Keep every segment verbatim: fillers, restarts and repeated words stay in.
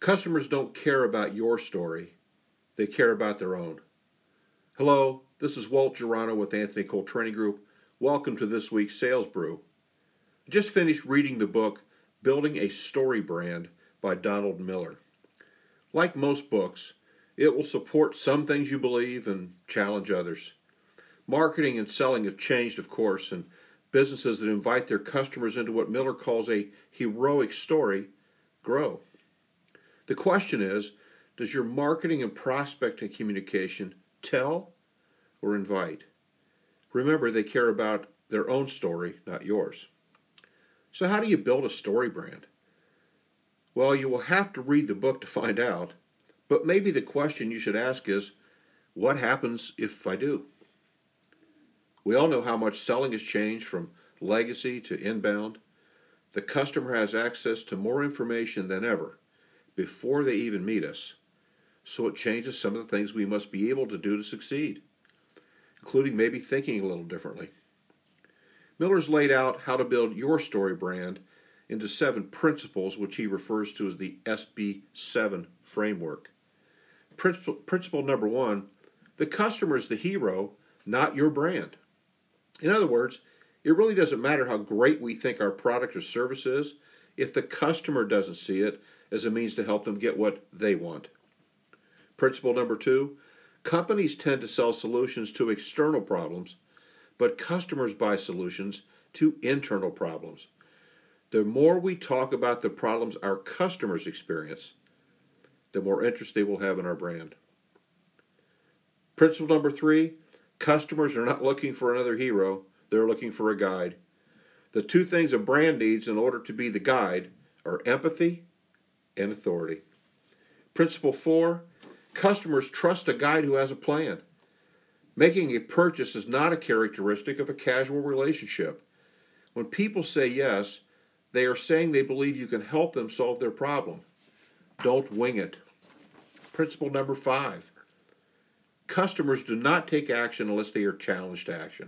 Customers don't care about your story, they care about their own. Hello, this is Walt Girano with Anthony Cole Training Group. Welcome to this week's Sales Brew. I just finished reading the book Building a Story Brand by Donald Miller. Like most books, it will support some things you believe and challenge others. Marketing and selling have changed, of course, and businesses that invite their customers into what Miller calls a heroic story grow. The question is, does your marketing and prospecting communication tell or invite? Remember, they care about their own story, not yours. So how do you build a story brand? Well, you will have to read the book to find out, but maybe the question you should ask is, what happens if I do? We all know how much selling has changed from legacy to inbound. The customer has access to more information than ever before they even meet us. So it changes some of the things we must be able to do to succeed, including maybe thinking a little differently. Miller's laid out how to build your story brand into seven principles, which he refers to as the S B seven framework. Principle, principle number one, the customer is the hero, not your brand. In other words, it really doesn't matter how great we think our product or service is if the customer doesn't see it as a means to help them get what they want. Principle number two, companies tend to sell solutions to external problems, but customers buy solutions to internal problems. The more we talk about the problems our customers experience, the more interest they will have in our brand. Principle number three, customers are not looking for another hero, they're looking for a guide. The two things a brand needs in order to be the guide are empathy and authority. Principle four, customers trust a guide who has a plan. Making a purchase is not a characteristic of a casual relationship. When people say yes, they are saying they believe you can help them solve their problem. Don't wing it. Principle number five, customers do not take action unless they are challenged to action.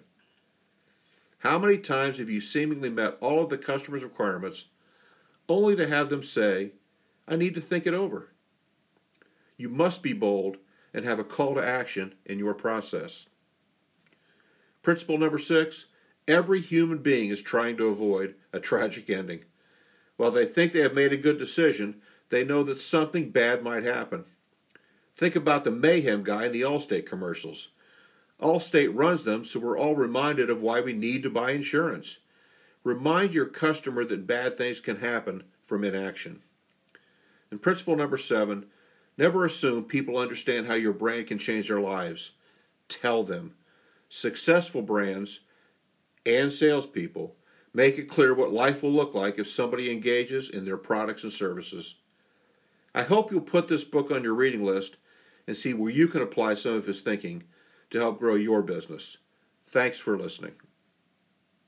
How many times have you seemingly met all of the customer's requirements only to have them say, I need to think it over? You must be bold and have a call to action in your process. Principle number six, every human being is trying to avoid a tragic ending. While they think they have made a good decision, they know that something bad might happen. Think about the mayhem guy in the Allstate commercials. Allstate runs them, so we're all reminded of why we need to buy insurance. Remind your customer that bad things can happen from inaction. And principle number seven, never assume people understand how your brand can change their lives. Tell them. Successful brands and salespeople make it clear what life will look like if somebody engages in their products and services. I hope you'll put this book on your reading list and see where you can apply some of his thinking to help grow your business. Thanks for listening.